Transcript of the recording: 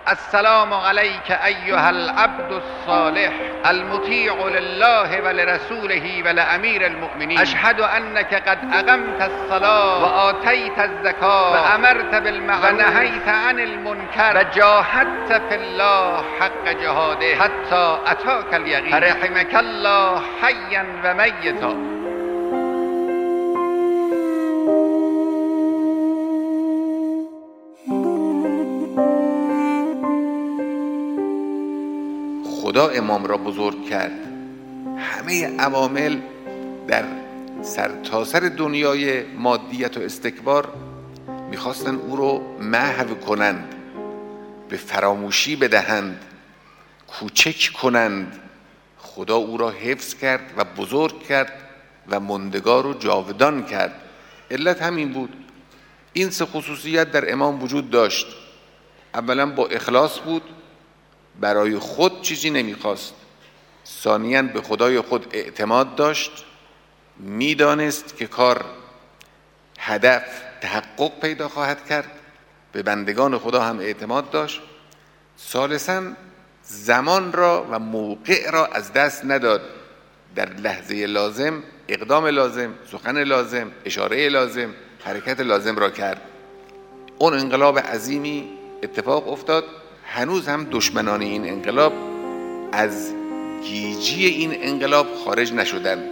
السلام علیک ایها العبد الصالح المطیع لله ولرسوله ولامیر المؤمنین اشهد انک قد اقمت الصلاة وآتیت الزکاة وامرت بالمعروف ونهیت عن المنکر وجاهدت فی الله حق جهاده حتی اتاک الیقین فرحمک الله حیا و میتا. خدا امام را بزرگ کرد. همه عوامل در سرتاسر دنیای مادیت و استکبار میخواستن او رو محو کنند، به فراموشی بدهند، کوچک کنند. خدا او را حفظ کرد و بزرگ کرد و ماندگار و جاودان کرد. علت همین بود. این سه خصوصیت در امام وجود داشت. اولا با اخلاص بود، برای خود چیزی نمیخواست. ثانیاً به خدای خود اعتماد داشت، میدانست که کار هدف تحقق پیدا خواهد کرد، به بندگان خدا هم اعتماد داشت. ثالثاً زمان را و موقع را از دست نداد. در لحظه لازم اقدام لازم، سخن لازم، اشاره لازم، حرکت لازم را کرد. اون انقلاب عظیمی اتفاق افتاد. هنوز هم دشمنان این انقلاب از گیجی این انقلاب خارج نشدند.